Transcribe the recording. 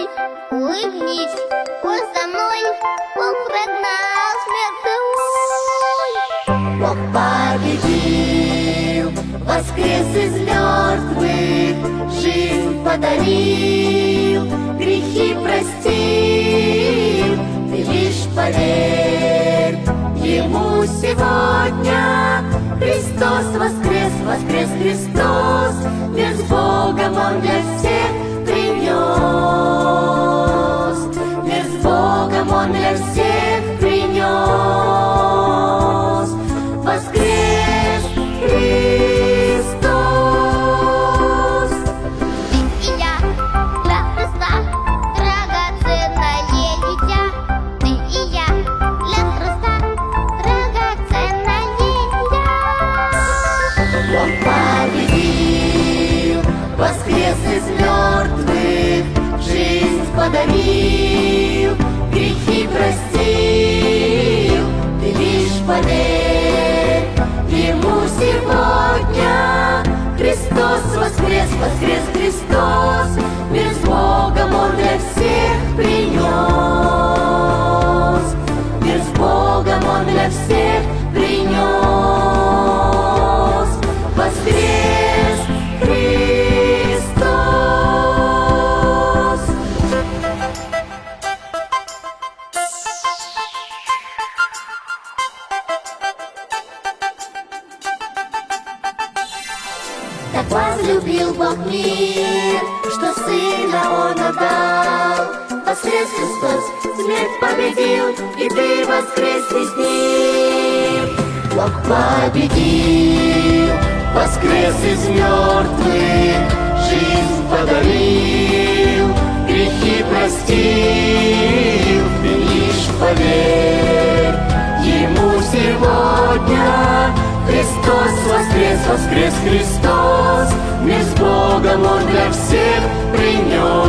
мой, улыбнись, пусть со мной Бог прогнал смерть. Бог победил, воскрес из мертвых, жизнь подарил, грехи простил. Ты лишь поверь Ему сегодня. Христос воскрес, воскрес Христос, мир с Богом Он для всех принес. Мир с Богом Он для всех принес. Воскрес Христос. Ты и я для Христа, драгоценное дитя. Ты и я для Христа, драгоценное дитя. Бог победил, воскрес из мертвых, жизнь подарил, грехи простил. Ты лишь поверь Ему сегодня. Христос воскрес, воскрес Христос, мир с Богом Он для всех принес. Мир с Богом Он для всех принес. Воскрес Христос. Так возлюбил Бог мир, что Сына Он отдал. Воскрес Христос, смерть победил, и ты воскресни с Ним. Бог победил, воскрес из мертвых, жизнь подарил, грехи простил. Ты лишь поверь Ему сегодня. Христос воскрес, воскрес Христос, мир с Богом Он для всех принес.